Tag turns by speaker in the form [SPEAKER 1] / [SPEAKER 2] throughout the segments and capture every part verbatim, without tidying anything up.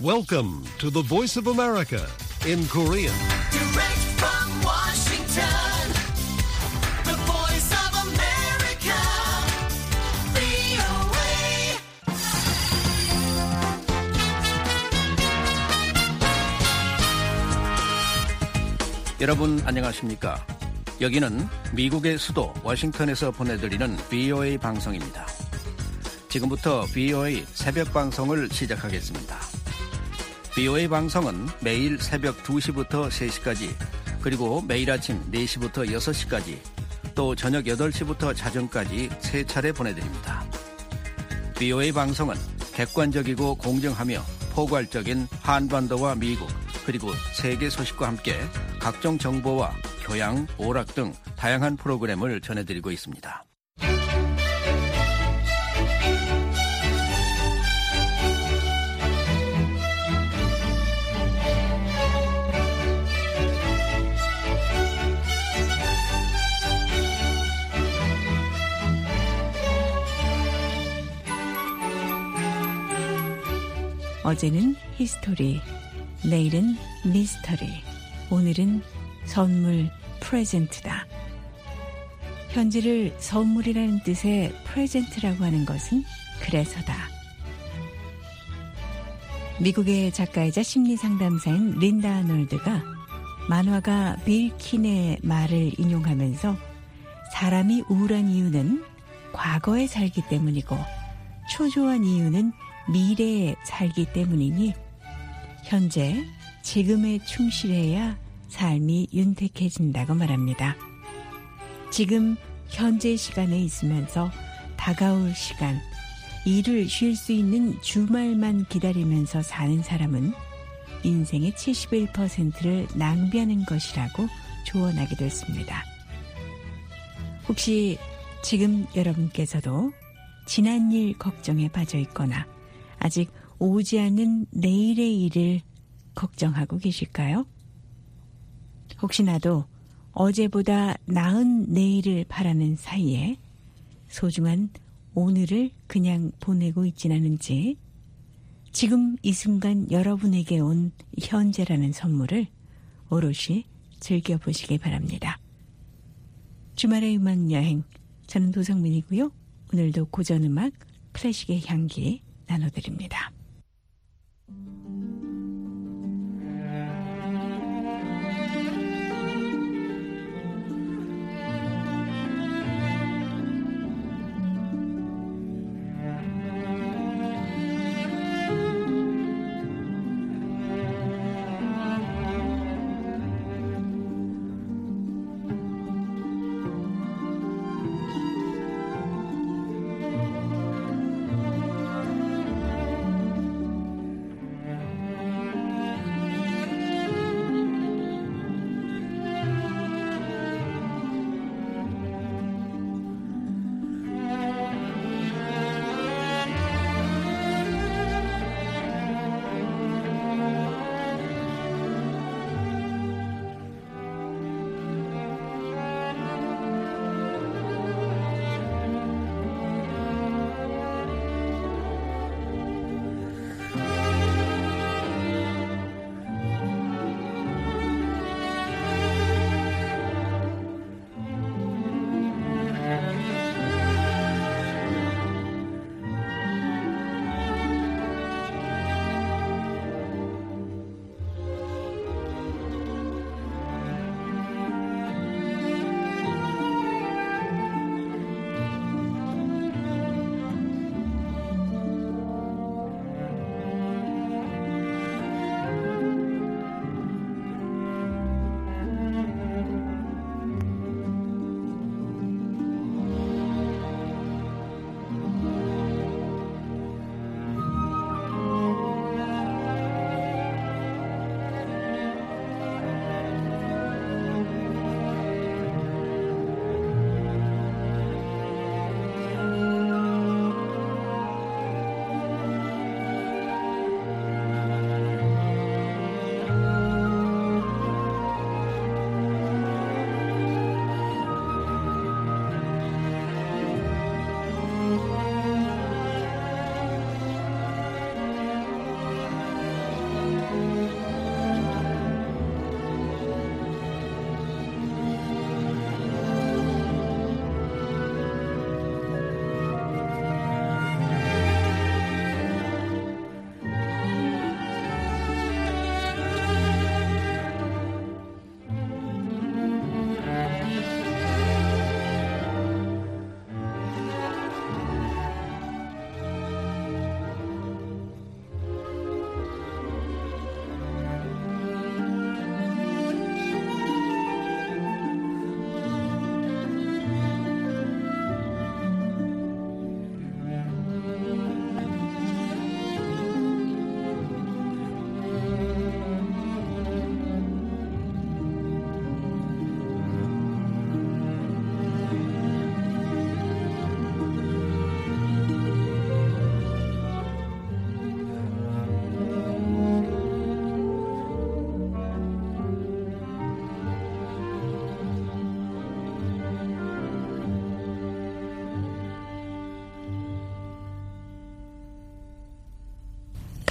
[SPEAKER 1] Welcome to the Voice of America in Korean.
[SPEAKER 2] Direct from Washington, the Voice of America, 브이오에이.
[SPEAKER 3] 여러분 안녕하십니까? 여기는 미국의 수도 워싱턴에서 보내드리는 브이오에이 방송입니다. 지금부터 브이오에이 새벽 방송을 시작하겠습니다. 브이오에이 방송은 매일 새벽 두 시부터 세 시까지, 그리고 매일 아침 네 시부터 여섯 시까지, 또 저녁 여덟 시부터 자정까지 세 차례 보내드립니다. 브이오에이 방송은 객관적이고 공정하며 포괄적인 한반도와 미국, 그리고 세계 소식과 함께 각종 정보와 교양, 오락 등 다양한 프로그램을 전해드리고 있습니다.
[SPEAKER 4] 어제는 히스토리, 내일은 미스터리, 오늘은 선물, 프레젠트다. 현재를 선물이라는 뜻의 프레젠트라고 하는 것은 그래서다. 미국의 작가이자 심리상담사인 린다 아놀드가 만화가 빌 킨의 말을 인용하면서 사람이 우울한 이유는 과거에 살기 때문이고 초조한 이유는 미래에 살기 때문이니 현재, 지금에 충실해야 삶이 윤택해진다고 말합니다. 지금 현재 시간에 있으면서 다가올 시간, 일을 쉴 수 있는 주말만 기다리면서 사는 사람은 인생의 칠십일 퍼센트를 낭비하는 것이라고 조언하기도 했습니다. 혹시 지금 여러분께서도 지난 일 걱정에 빠져 있거나 아직 오지 않은 내일의 일을 걱정하고 계실까요? 혹시나도 어제보다 나은 내일을 바라는 사이에 소중한 오늘을 그냥 보내고 있진 않은지, 지금 이 순간 여러분에게 온 현재라는 선물을 오롯이 즐겨보시기 바랍니다. 주말의 음악여행, 저는 도성민이고요. 오늘도 고전음악, 클래식의 향기 나눠드립니다.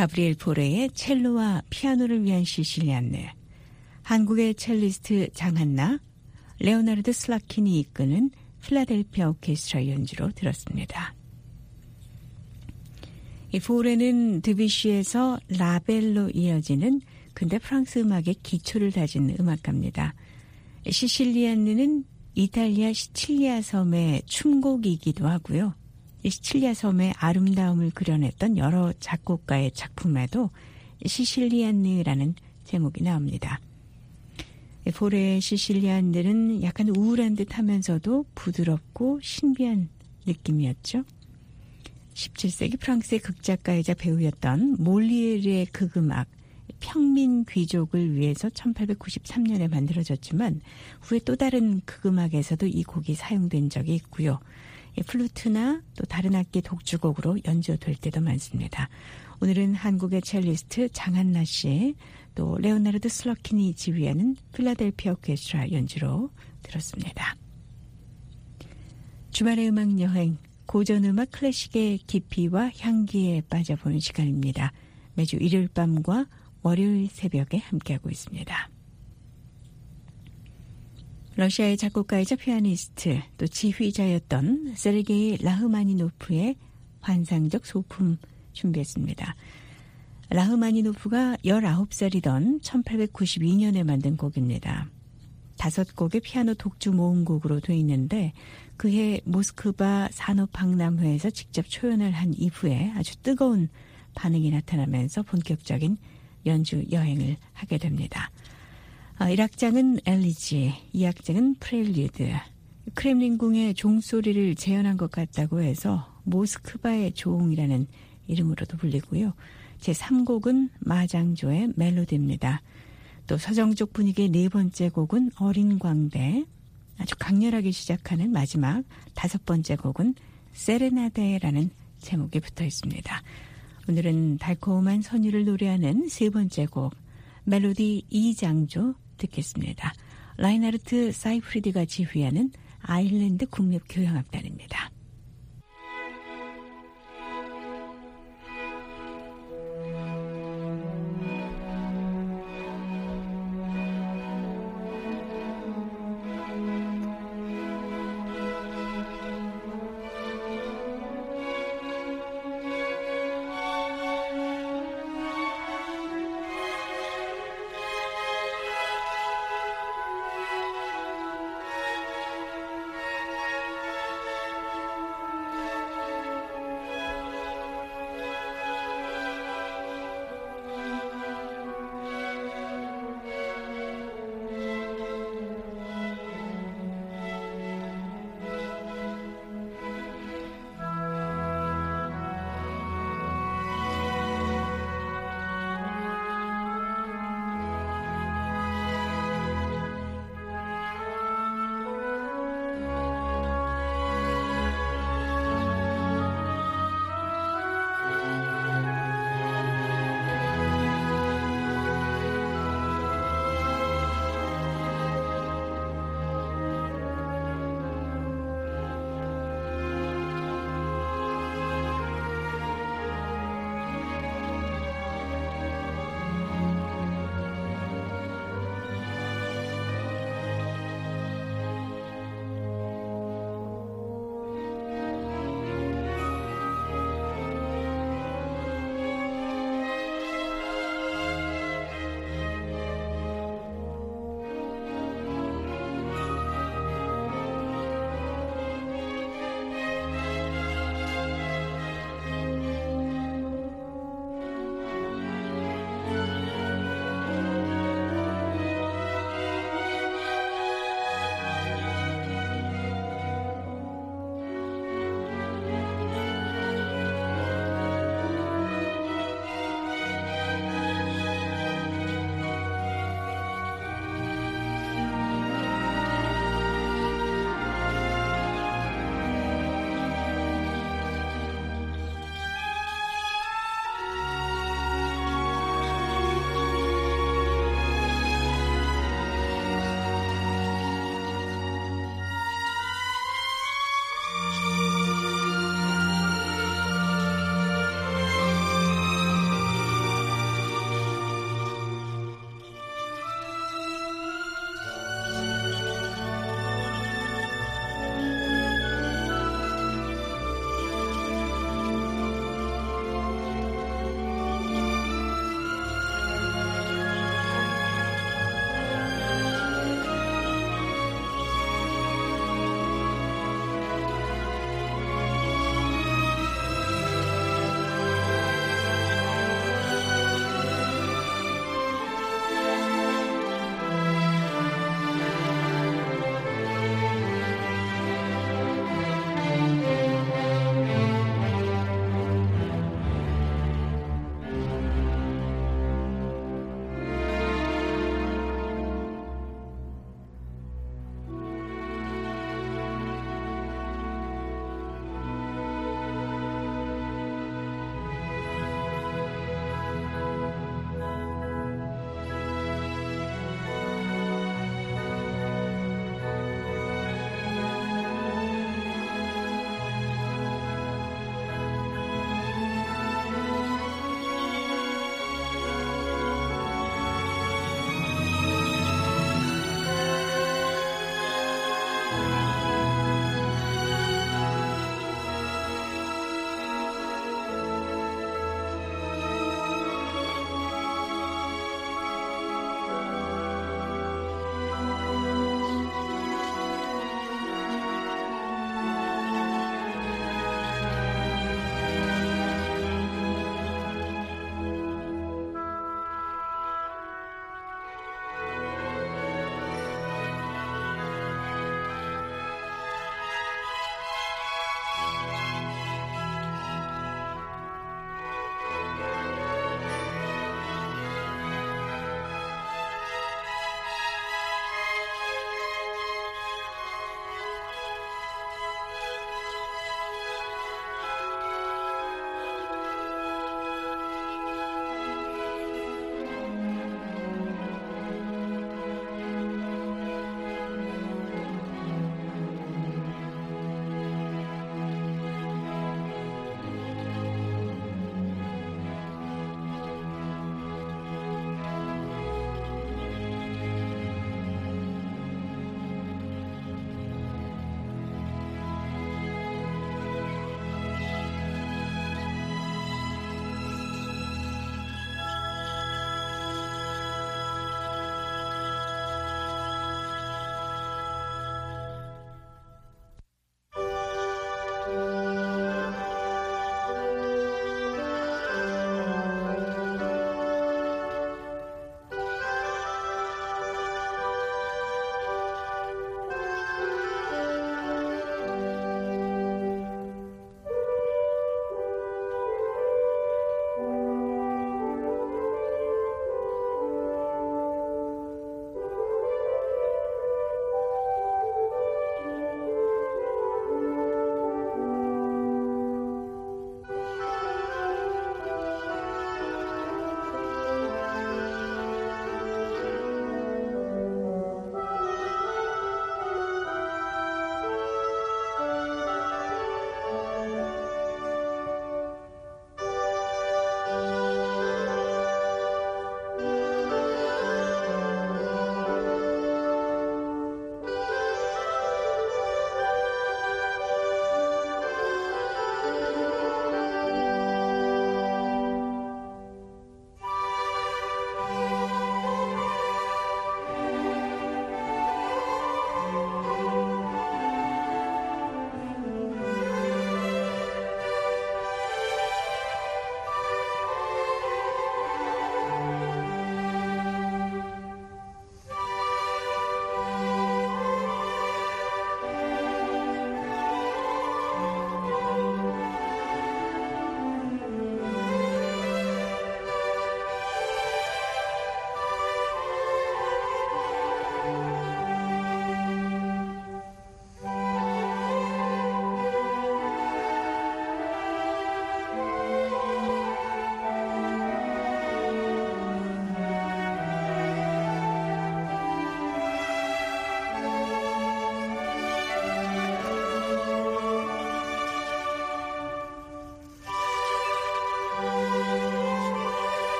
[SPEAKER 4] 가브리엘 포레의 첼로와 피아노를 위한 시실리안느, 한국의 첼리스트 장한나, 레오나르드 슬라킨이 이끄는 필라델피아 오케스트라 연주로 들었습니다. 이 포레는 드뷔시에서 라벨로 이어지는 근대 프랑스 음악의 기초를 다진 음악가입니다. 시실리안느는 이탈리아 시칠리아 섬의 춤곡이기도 하고요. 이 시칠리아 섬의 아름다움을 그려냈던 여러 작곡가의 작품에도 시실리안느라는 제목이 나옵니다. 포레의 시실리안느는 약간 우울한 듯 하면서도 부드럽고 신비한 느낌이었죠. 십칠 세기 프랑스의 극작가이자 배우였던 몰리에르의 극음악 평민 귀족을 위해서 천팔백구십삼 년에 만들어졌지만 후에 또 다른 극음악에서도 이 곡이 사용된 적이 있고요. 플루트나 또 다른 악기 독주곡으로 연주될 때도 많습니다. 오늘은 한국의 첼리스트 장한나 씨, 또 레오나르드 슬러킨이 지휘하는 필라델피아 오케스트라 연주로 들었습니다. 주말의 음악 여행, 고전음악 클래식의 깊이와 향기에 빠져보는 시간입니다. 매주 일요일 밤과 월요일 새벽에 함께하고 있습니다. 러시아의 작곡가이자 피아니스트 또 지휘자였던 세르게이 라흐마니노프의 환상적 소품 준비했습니다. 라흐마니노프가 열아홉 살이던 천팔백구십이 년에 만든 곡입니다. 다섯 곡의 피아노 독주 모음곡으로 되어 있는데 그해 모스크바 산업박람회에서 직접 초연을 한 이후에 아주 뜨거운 반응이 나타나면서 본격적인 연주 여행을 하게 됩니다. 일 악장은 엘리지, 이 악장은 프렐류드. 크렘린궁의 종소리를 재현한 것 같다고 해서 모스크바의 종이라는 이름으로도 불리고요. 제삼 곡은 마장조의 멜로디입니다. 또 서정적 분위기의 네 번째 곡은 어린 광대, 아주 강렬하게 시작하는 마지막 다섯 번째 곡은 세레나데라는 제목이 붙어 있습니다. 오늘은 달콤한 선율을 노래하는 세 번째 곡 멜로디 이 장조 듣겠습니다. 라이나르트 사이프리드가 지휘하는 아일랜드 국립교향악단입니다.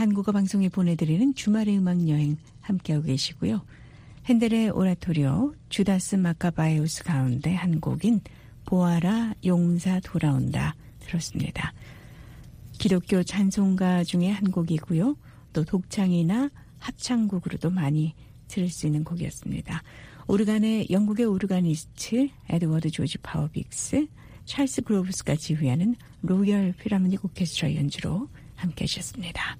[SPEAKER 4] 한국어 방송에 보내드리는 주말의 음악 여행 함께하고 계시고요. 핸델의 오라토리오 주다스 마카바이오스 가운데 한 곡인 보아라 용사 돌아온다 들었습니다. 기독교 찬송가 중에 한 곡이고요. 또 독창이나 합창곡으로도 많이 들을 수 있는 곡이었습니다. 오르간의 영국의 오르가니스트 에드워드 조지 파워빅스, 찰스 그로브스가 지휘하는 로열 필하모닉 오케스트라 연주로 함께 하셨습니다.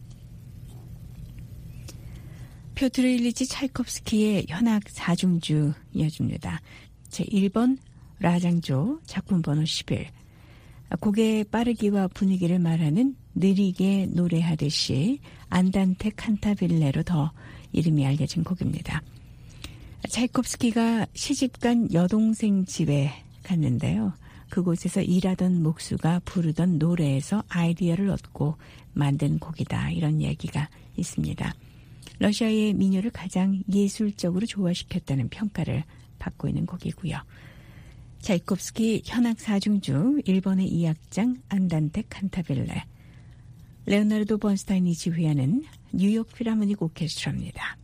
[SPEAKER 4] 표트르 일리치 차이콥스키의 현악 사중주 이어집니다. 제일 번 라장조 작품 번호 십일. 곡의 빠르기와 분위기를 말하는 느리게 노래하듯이 안단테 칸타빌레로 더 이름이 알려진 곡입니다. 차이콥스키가 시집간 여동생 집에 갔는데요. 그곳에서 일하던 목수가 부르던 노래에서 아이디어를 얻고 만든 곡이다. 이런 얘기가 있습니다. 러시아의 민요를 가장 예술적으로 조화시켰다는 평가를 받고 있는 곡이고요. 차이콥스키 현악 사중 중 일 번의 이 악장 안단테 칸타빌레, 레오나르도 번스타인이 지휘하는 뉴욕 필하모닉 오케스트라입니다.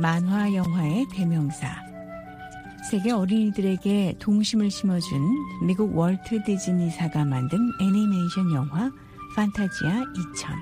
[SPEAKER 4] 만화 영화의 대명사, 세계 어린이들에게 동심을 심어준 미국 월트 디즈니사가 만든 애니메이션 영화 판타지아 이천.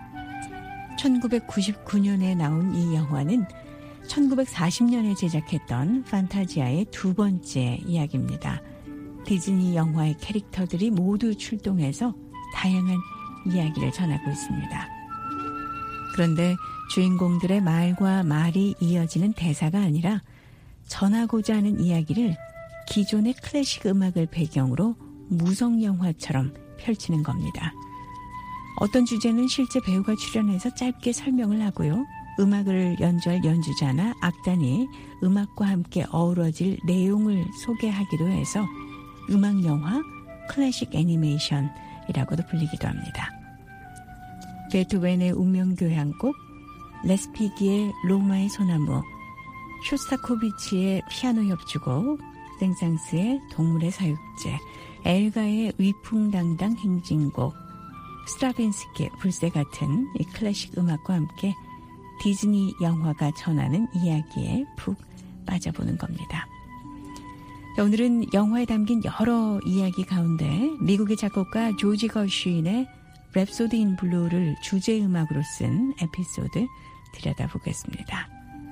[SPEAKER 4] 천구백구십구 년에 나온 이 영화는 천구백사십 년에 제작했던 판타지아의 두 번째 이야기입니다. 디즈니 영화의 캐릭터들이 모두 출동해서 다양한 이야기를 전하고 있습니다. 그런데 주인공들의 말과 말이 이어지는 대사가 아니라 전하고자 하는 이야기를 기존의 클래식 음악을 배경으로 무성 영화처럼 펼치는 겁니다. 어떤 주제는 실제 배우가 출연해서 짧게 설명을 하고요. 음악을 연주할 연주자나 악단이 음악과 함께 어우러질 내용을 소개하기도 해서 음악 영화, 클래식 애니메이션이라고도 불리기도 합니다. 베토벤의 운명교향곡, 레스피기의 로마의 소나무, 쇼스타코비치의 피아노 협주곡, 생상스의 동물의 사육제, 엘가의 위풍당당 행진곡, 스트라빈스키의 불새 같은 이 클래식 음악과 함께 디즈니 영화가 전하는 이야기에 푹 빠져보는 겁니다. 오늘은 영화에 담긴 여러 이야기 가운데 미국의 작곡가 조지 거쉬인의 랩소디 인 블루를 주제음악으로 쓴 에피소드 들여다보겠습니다.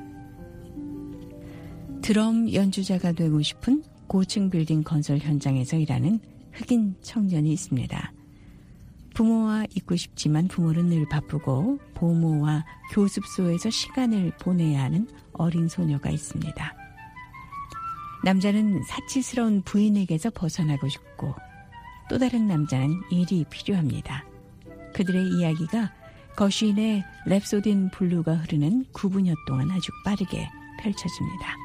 [SPEAKER 4] 드럼 연주자가 되고 싶은 고층 빌딩 건설 현장에서 일하는 흑인 청년이 있습니다. 부모와 있고 싶지만 부모는 늘 바쁘고 보모와 교습소에서 시간을 보내야 하는 어린 소녀가 있습니다. 남자는 사치스러운 부인에게서 벗어나고 싶고 또 다른 남자는 일이 필요합니다. 그들의 이야기가 거쉬인의 랩소디 인 블루가 흐르는 구 분여 동안 아주 빠르게 펼쳐집니다.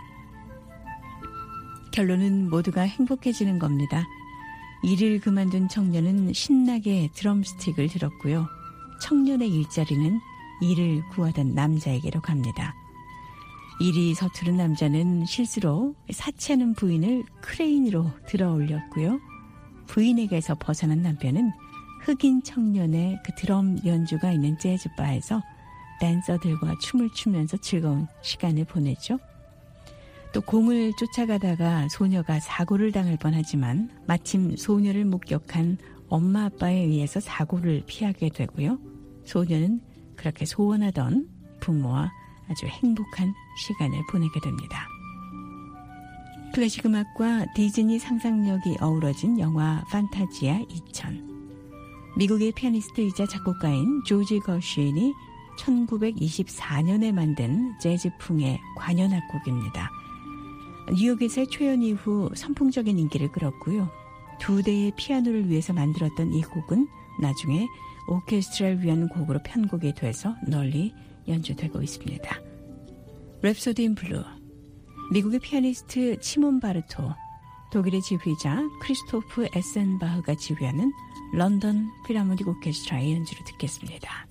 [SPEAKER 4] 결론은 모두가 행복해지는 겁니다. 일을 그만둔 청년은 신나게 드럼스틱을 들었고요. 청년의 일자리는 일을 구하던 남자에게로 갑니다. 일이 서투른 남자는 실수로 사치하는 부인을 크레인으로 들어 올렸고요. 부인에게서 벗어난 남편은 흑인 청년의 그 드럼 연주가 있는 재즈바에서 댄서들과 춤을 추면서 즐거운 시간을 보내죠. 또 공을 쫓아가다가 소녀가 사고를 당할 뻔하지만 마침 소녀를 목격한 엄마 아빠에 의해서 사고를 피하게 되고요. 소녀는 그렇게 소원하던 부모와 아주 행복한 시간을 보내게 됩니다. 클래식 음악과 디즈니 상상력이 어우러진 영화 판타지아 이천. 미국의 피아니스트이자 작곡가인 조지 거쉬인이 천구백이십사 년에 만든 재즈풍의 관현악곡입니다. 뉴욕에서의 초연 이후 선풍적인 인기를 끌었고요. 두 대의 피아노를 위해서 만들었던 이 곡은 나중에 오케스트라를 위한 곡으로 편곡이 돼서 널리 연주되고 있습니다. 랩소디 인 블루, 미국의 피아니스트 치몬 바르토, 독일의 지휘자 크리스토프 에센바흐가 지휘하는 런던 필하모닉 오케스트라의 연주를 듣겠습니다.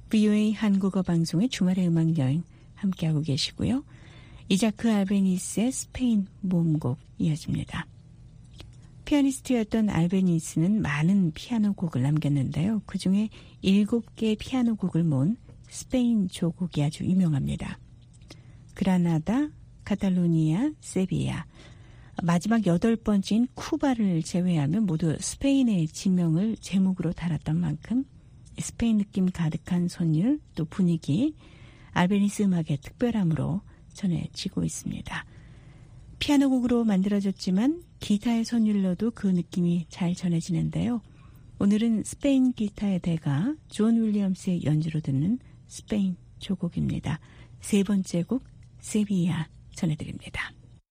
[SPEAKER 4] 브이오에이 한국어 방송의 주말의 음악여행 함께하고 계시고요. 이자크 알베니스의 스페인 모음곡 이어집니다. 피아니스트였던 알베니스는 많은 피아노 곡을 남겼는데요. 그중에 일곱 개의 피아노 곡을 모은 스페인 조곡이 아주 유명합니다. 그라나다, 카탈루니아, 세비야, 마지막 여덟 번째인 쿠바를 제외하면 모두 스페인의 지명을 제목으로 달았던 만큼 스페인 느낌 가득한 선율 또 분위기, 알베니스 음악의 특별함으로 전해지고 있습니다. 피아노 곡으로 만들어졌지만 기타의 선율로도 그 느낌이 잘 전해지는데요. 오늘은 스페인 기타의 대가 존 윌리엄스의 연주로 듣는 스페인 조곡입니다. 세 번째 곡 세비야 전해드립니다.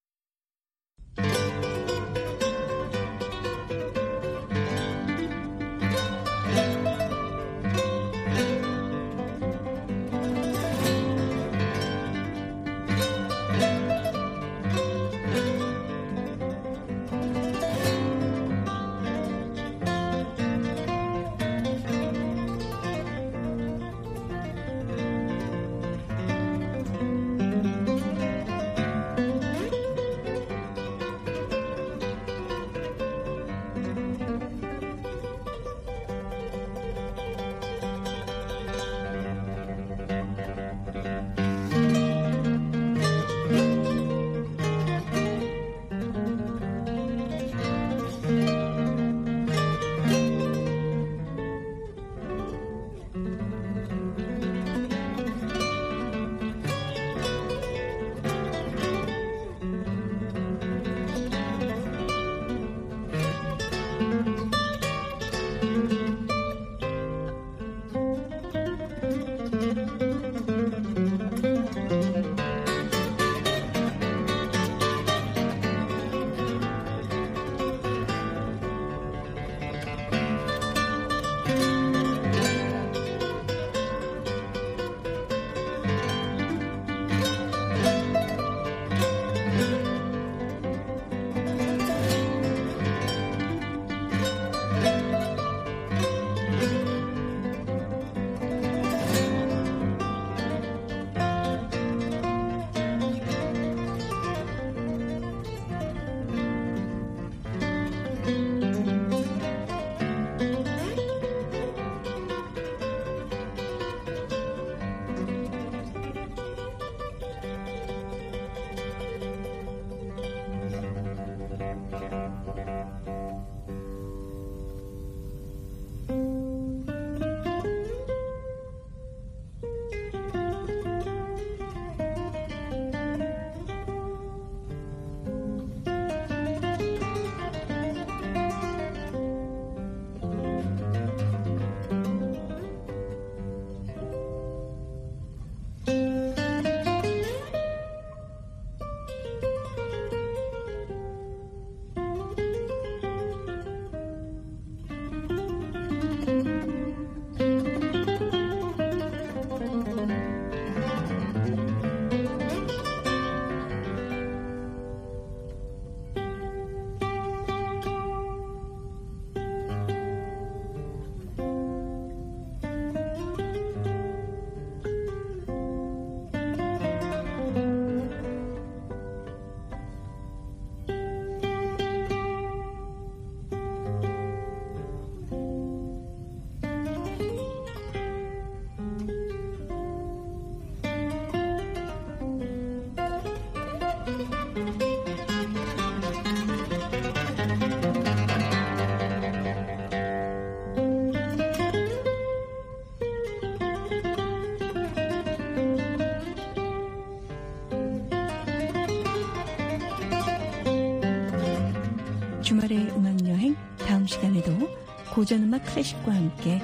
[SPEAKER 4] 주말의 음악여행 다음 시간에도 고전음악 클래식과 함께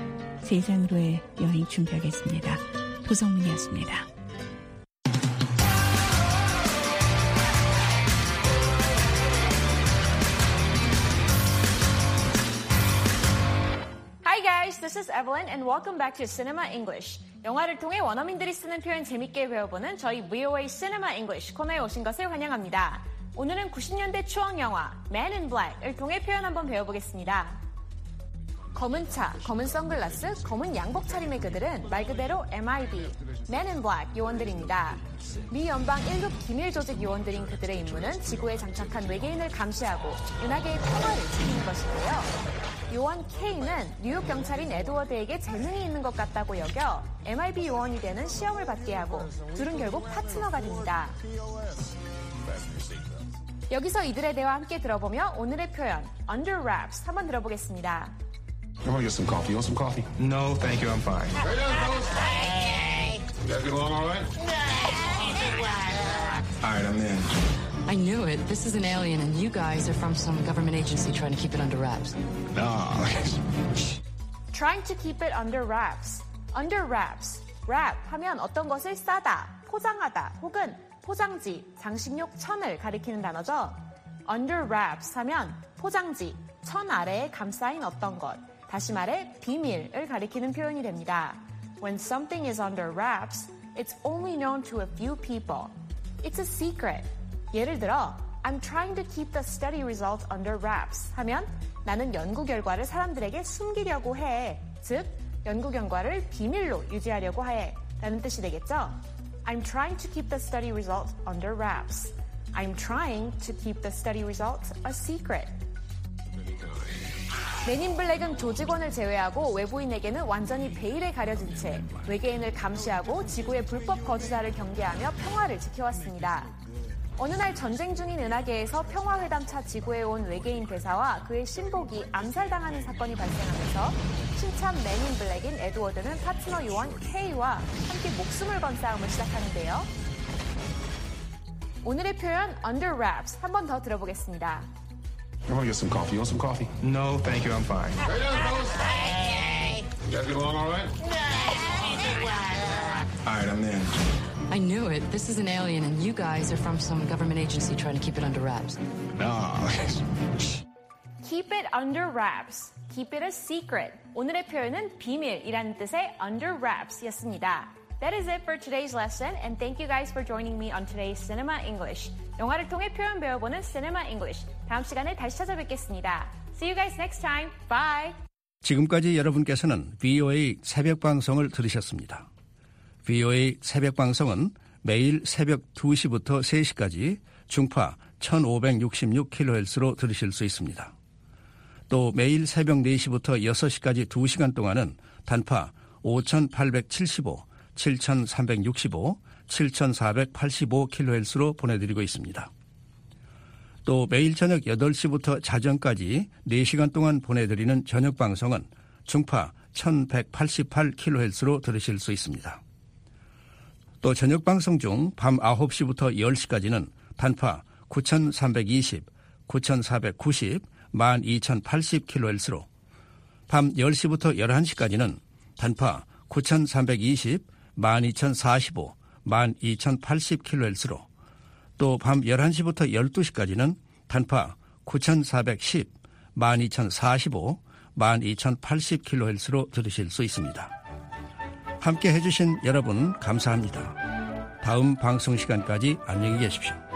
[SPEAKER 4] 세상으로의 여행 준비하겠습니다. 도성민이었습니다.
[SPEAKER 5] Hi guys, this is Evelyn and welcome back to Cinema English. 영화를 통해 원어민들이 쓰는 표현 재밌게 배워보는 저희 브이오에이 Cinema English 코너에 오신 것을 환영합니다. 오늘은 구십 년대 추억 영화 Man in Black을 통해 표현 한번 배워보겠습니다. 검은 차, 검은 선글라스, 검은 양복 차림의 그들은 말 그대로 엠 아이 비, Men in Black 요원들입니다. 미 연방 일 급 기밀 조직 요원들인 그들의 임무는 지구에 장착한 외계인을 감시하고 은하계의 평화를 지키는 것인데요. 요원 K는 뉴욕 경찰인 에드워드에게 재능이 있는 것 같다고 여겨 엠 아이 비 요원이 되는 시험을 받게 하고 둘은 결국 파트너가 됩니다. 여기서 이들의 대화 함께 들어보며 오늘의 표현 Under Wraps 한번 들어보겠습니다.
[SPEAKER 6] I want to get some coffee. You want some coffee?
[SPEAKER 7] No, thank you. I'm fine.
[SPEAKER 6] Right down, fellas. You guys get along all right?
[SPEAKER 7] All right, I'm in.
[SPEAKER 8] I knew it. This is an alien, and you guys are from some government agency trying to keep it under wraps.
[SPEAKER 7] No.
[SPEAKER 5] Trying to keep it under wraps. Under wraps. wrap 하면 어떤 것을 싸다, 포장하다, 혹은 포장지, 장식용 천을 가리키는 단어죠. Under wraps 하면 포장지, 천 아래에 감싸인 어떤 것, 다시 말해 비밀을 가리키는 표현이 됩니다. When something is under wraps, it's only known to a few people. It's a secret. 예를 들어, I'm trying to keep the study results under wraps 하면 나는 연구 결과를 사람들에게 숨기려고 해. 즉, 연구 결과를 비밀로 유지하려고 해. 라는 뜻이 되겠죠? I'm trying to keep the study results under wraps. I'm trying to keep the study results a secret. 맨인 블랙은 조직원을 제외하고 외부인에게는 완전히 베일에 가려진 채 외계인을 감시하고 지구의 불법 거주자를 경계하며 평화를 지켜왔습니다. 어느 날 전쟁 중인 은하계에서 평화회담차 지구에 온 외계인 대사와 그의 신복이 암살당하는 사건이 발생하면서 신참 맨인 블랙인 에드워드는 파트너 요원 K와 함께 목숨을 건 싸움을 시작하는데요. 오늘의 표현 Under Wraps 한 번 더 들어보겠습니다.
[SPEAKER 6] I want to get some coffee. You want some coffee?
[SPEAKER 7] No, thank you. I'm fine.
[SPEAKER 6] Right down, fellas. You guys get along all right?
[SPEAKER 7] All right, I'm in.
[SPEAKER 8] I knew it. This is an alien, and you guys are from some government agency trying to keep it under wraps.
[SPEAKER 7] No.
[SPEAKER 5] Keep it under wraps. Keep it a secret. 오늘의 표현은 비밀이라는 뜻의 under wraps였습니다. That is it for today's lesson, and thank you guys for joining me on today's Cinema English. 영화를 통해 표현 배워보는 Cinema English. 다음 시간에 다시 찾아뵙겠습니다. See you guys next time. Bye.
[SPEAKER 3] 지금까지 여러분께서는 브이오에이 새벽 방송을 들으셨습니다. 브이오에이 새벽 방송은 매일 새벽 두 시부터 세 시까지 중파 천오백육십육 킬로헤르츠로 들으실 수 있습니다. 또 매일 새벽 네 시부터 여섯 시까지 두 시간 동안은 단파 오천팔백칠십오, 칠천삼백육십오, 칠천사백팔십오 킬로헤르츠로 보내드리고 있습니다. 또 매일 저녁 여덟 시부터 자정까지 네 시간 동안 보내드리는 저녁 방송은 중파 천백팔십팔 킬로헤르츠로 들으실 수 있습니다. 또 저녁 방송 중 밤 아홉 시부터 열 시까지는 단파 구천삼백이십, 구천사백구십, 만 이천팔십 킬로헤르츠로, 밤 열 시부터 열한 시까지는 단파 구천삼백이십, 만 이천사십오, 만 이천팔십 킬로헤르츠로, 또 밤 열한 시부터 열두 시까지는 단파 구천사백십, 만 이천사십오, 만 이천팔십 킬로헤르츠로 들으실 수 있습니다. 함께 해주신 여러분 감사합니다. 다음 방송 시간까지 안녕히 계십시오.